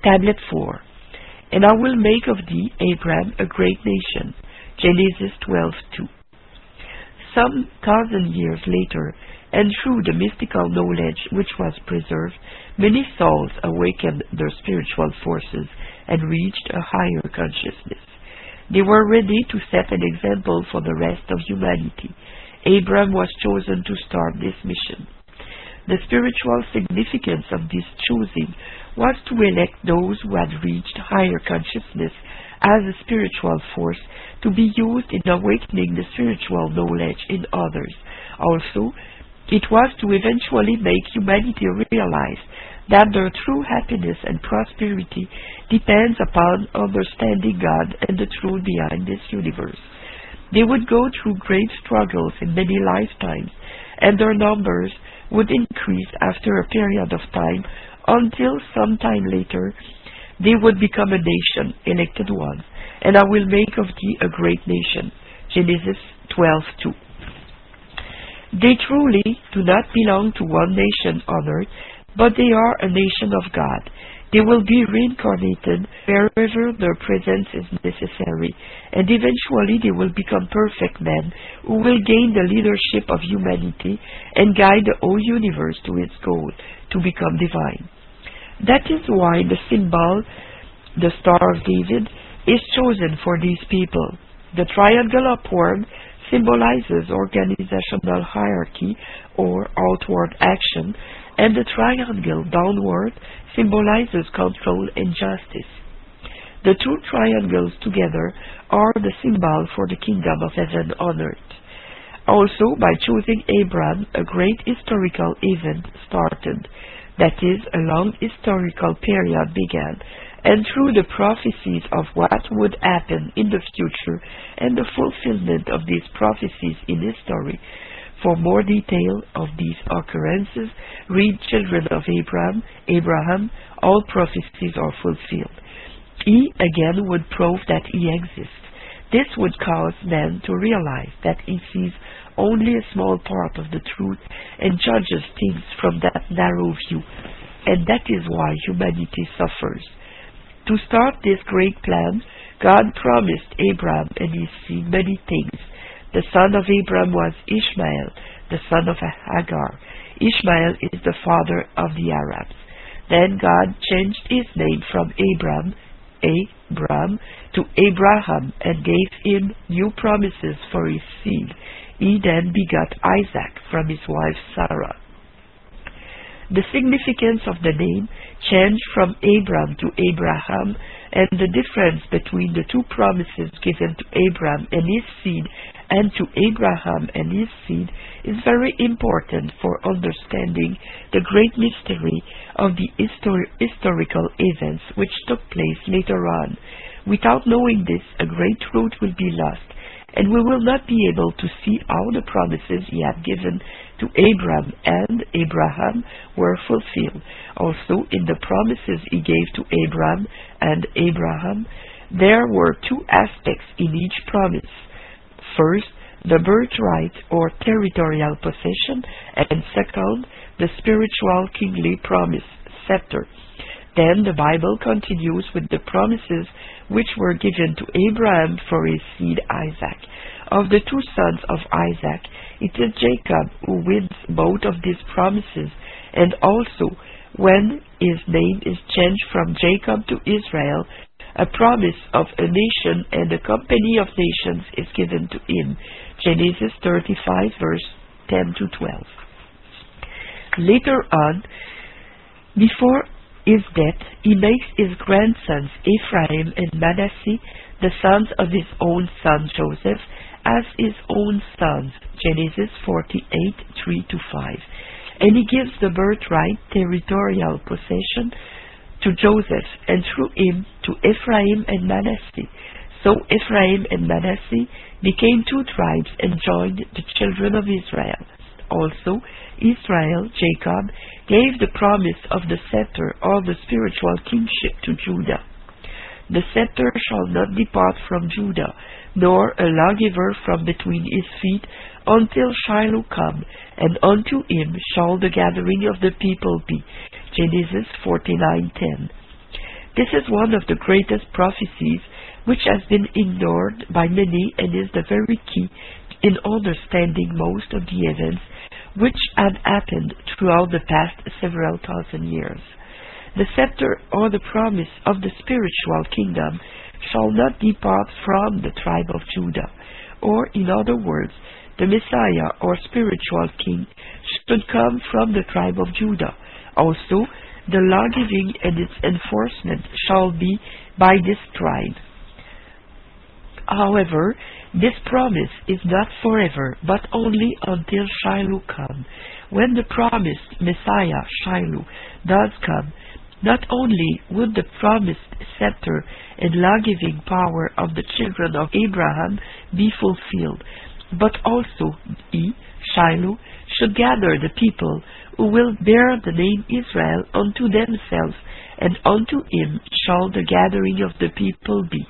Tablet 4. And I will make of thee, Abram, a great nation. Genesis 12:2. Some 1,000 years later, and through the mystical knowledge which was preserved, many souls awakened their spiritual forces and reached a higher consciousness. They were ready to set an example for the rest of humanity. Abram was chosen to start this mission. The spiritual significance of this choosing was to elect those who had reached higher consciousness as a spiritual force to be used in awakening the spiritual knowledge in others. Also, it was to eventually make humanity realize that their true happiness and prosperity depends upon understanding God and the truth behind this universe. They would go through great struggles in many lifetimes, and their numbers would increase after a period of time until sometime later they would become a nation, elected ones, and I will make of thee a great nation. Genesis 12:2. They truly do not belong to one nation on earth, but they are a nation of God. They will be reincarnated wherever their presence is necessary, and eventually they will become perfect men who will gain the leadership of humanity and guide the whole universe to its goal, to become divine. That is why the symbol, the Star of David, is chosen for these people. The triangle upward symbolizes organizational hierarchy or outward action, and the triangle downward symbolizes control and justice. The two triangles together are the symbol for the kingdom of heaven on earth. Also, by choosing Abram, a great historical event started. That is, a long historical period began, and through the prophecies of what would happen in the future and the fulfillment of these prophecies in history. For more detail of these occurrences, read Children of Abraham, all prophecies are fulfilled. He again would prove that he exists. This would cause man to realize that he sees only a small part of the truth and judges things from that narrow view, and that is why humanity suffers. To start this great plan, God promised Abraham and his seed many things. The son of Abraham was Ishmael, the son of Hagar. Ishmael is the father of the Arabs. Then God changed his name from Abram to Abraham and gave him new promises for his seed. He then begot Isaac from his wife Sarah. The significance of the name changed from Abram to Abraham, and the difference between the two promises given to Abram and his seed and to Abraham and his seed is very important for understanding the great mystery of the historical events which took place later on. Without knowing this, a great truth will be lost, and we will not be able to see how the promises he had given to Abram and Abraham were fulfilled. Also, in the promises he gave to Abram and Abraham, there were two aspects in each promise. First, the birthright or territorial possession, and second, the spiritual kingly promise, scepter. Then the Bible continues with the promises which were given to Abraham for his seed Isaac. Of the two sons of Isaac, it is Jacob who wins both of these promises, and also when his name is changed from Jacob to Israel, a promise of a nation and a company of nations is given to him. Genesis 35 verse 10 to 12. Later on, before his death, he makes his grandsons Ephraim and Manasseh, the sons of his own son Joseph, as his own sons. Genesis 48 3 to 5. And he gives the birthright, territorial possession, to Joseph, and through him to Ephraim and Manasseh. So Ephraim and Manasseh became two tribes and joined the children of Israel. Also, Israel, Jacob, gave the promise of the scepter or the spiritual kingship to Judah. The scepter shall not depart from Judah, nor a lawgiver from between his feet, until Shiloh come, and unto him shall the gathering of the people be. Genesis 49:10. This is one of the greatest prophecies which has been ignored by many and is the very key in understanding most of the events which had happened throughout the past several thousand years. The scepter or the promise of the spiritual kingdom shall not depart from the tribe of Judah, or in other words, the Messiah or spiritual king should come from the tribe of Judah. Also, the law-giving and its enforcement shall be by this tribe. However, this promise is not forever, but only until Shiloh come. When the promised Messiah, Shiloh, does come, not only would the promised scepter and law-giving power of the children of Abraham be fulfilled, but also he, Shiloh, should gather the people who will bear the name Israel unto themselves, and unto him shall the gathering of the people be.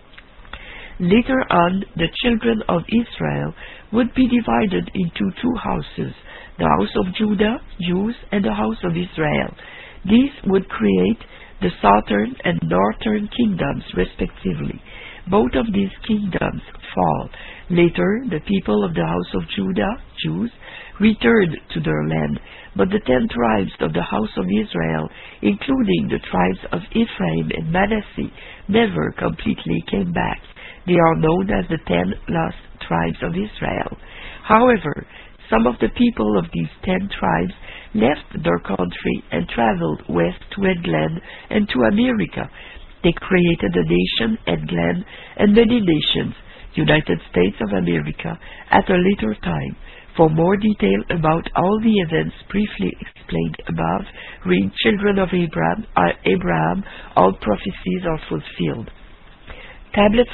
Later on, the children of Israel would be divided into two houses, the house of Judah, Jews, and the house of Israel. These would create the southern and northern kingdoms, respectively. Both of these kingdoms fall. Later, the people of the house of Judah, Jews, returned to their land, but the 10 tribes of the house of Israel, including the tribes of Ephraim and Manasseh, never completely came back. They are known as the 10 lost tribes of Israel. However, some of the people of these 10 tribes left their country and traveled west to England and to America. They created a nation, England, and many nations, United States of America, at a later time. For more detail about all the events briefly explained above, read Children of Abraham, all prophecies are fulfilled. Tablet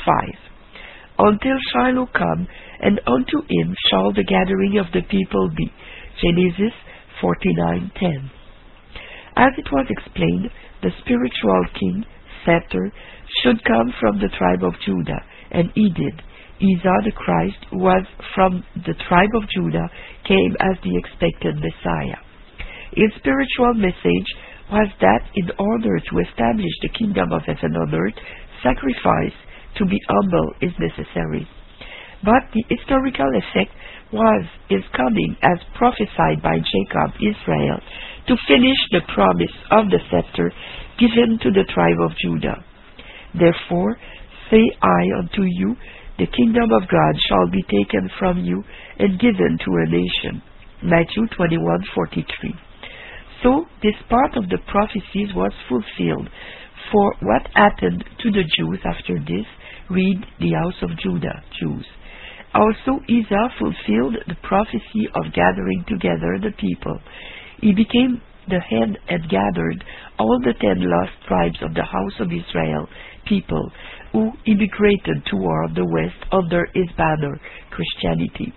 5. Until Shiloh come, and unto him shall the gathering of the people be. Genesis 49:10. As it was explained, the spiritual king, scepter, should come from the tribe of Judah, and he did. Isa the Christ, who was from the tribe of Judah, came as the expected Messiah. His spiritual message was that in order to establish the kingdom of heaven on earth, sacrifice to be humble is necessary. But the historical effect was his coming as prophesied by Jacob, Israel, to finish the promise of the scepter given to the tribe of Judah. Therefore, say I unto you, the kingdom of God shall be taken from you and given to a nation. Matthew 21:43. So this part of the prophecies was fulfilled. For what happened to the Jews after this, read the house of Judah, Jews. Also Isa fulfilled the prophecy of gathering together the people. He became the head and gathered all the 10 lost tribes of the house of Israel, people, who immigrated toward the west under his banner, Christianity.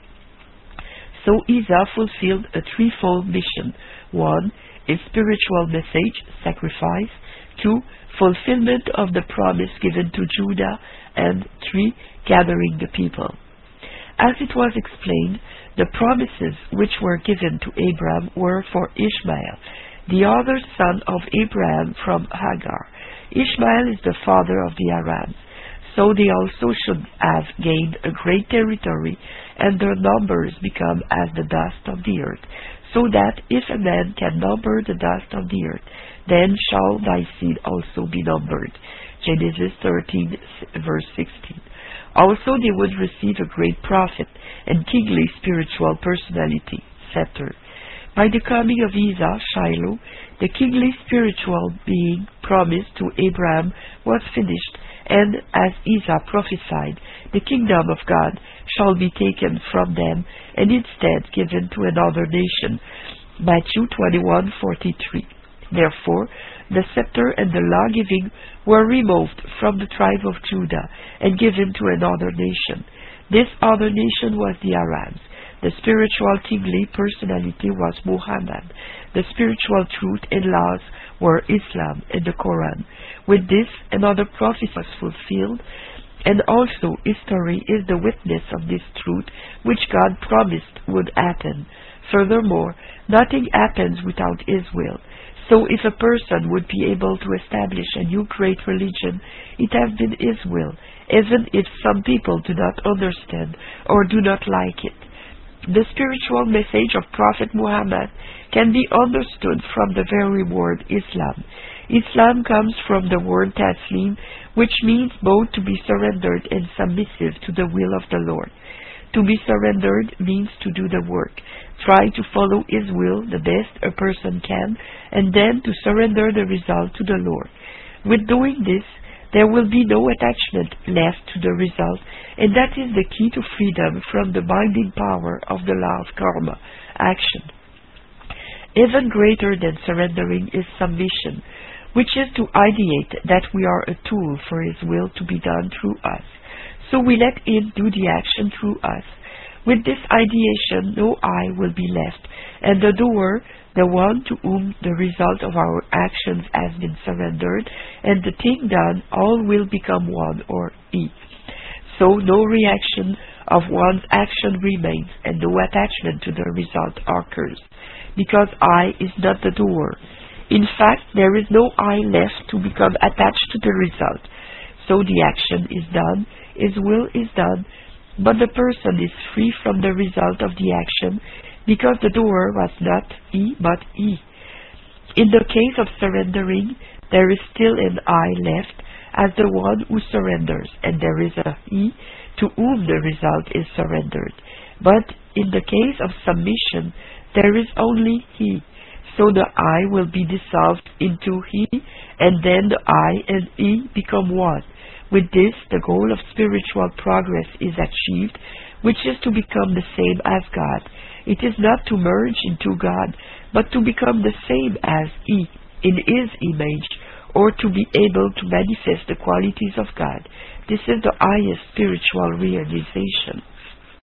So Isa fulfilled a threefold mission. 1. A spiritual message, sacrifice. 2. Fulfillment of the promise given to Judah. And 3. Gathering the people. As it was explained, the promises which were given to Abraham were for Ishmael, the other son of Abraham from Hagar. Ishmael is the father of the Arabs. So they also should have gained a great territory, and their numbers become as the dust of the earth, so that if a man can number the dust of the earth, then shall thy seed also be numbered. Genesis 13, verse 16. Also they would receive a great prophet and kingly spiritual personality, scepter. By the coming of Isa, Shiloh, the kingly spiritual being promised to Abraham was finished, and as Isa prophesied, the kingdom of God shall be taken from them and instead given to another nation. Matthew 21:43. Therefore, the scepter and the law-giving were removed from the tribe of Judah and given to another nation. This other nation was the Arabs. The spiritual kingly personality was Muhammad. The spiritual truth and laws were Islam and the Quran. With this, another prophecy was fulfilled, and also history is the witness of this truth which God promised would happen. Furthermore, nothing happens without His will. So if a person would be able to establish a new great religion, it has been his will, even if some people do not understand or do not like it. The spiritual message of Prophet Muhammad can be understood from the very word Islam. Islam comes from the word Taslim, which means both to be surrendered and submissive to the will of the Lord. To be surrendered means to do the work, try to follow His will the best a person can, and then to surrender the result to the Lord. With doing this, there will be no attachment left to the result, and that is the key to freedom from the binding power of the law of karma, action. Even greater than surrendering is submission, which is to ideate that we are a tool for His will to be done through us. So we let Him do the action through us. With this ideation, no I will be left, and the doer, the one to whom the result of our actions has been surrendered, and the thing done, all will become one, or He. So no reaction of one's action remains, and no attachment to the result occurs, because I is not the doer. In fact, there is no I left to become attached to the result. So the action is done, His will is done, but the person is free from the result of the action, because the doer was not he, but He. In the case of surrendering, there is still an I left as the one who surrenders, and there is a He to whom the result is surrendered. But in the case of submission, there is only He. So the I will be dissolved into He, and then the I and He become one. With this, the goal of spiritual progress is achieved, which is to become the same as God. It is not to merge into God, but to become the same as He, in His image, or to be able to manifest the qualities of God. This is the highest spiritual realization.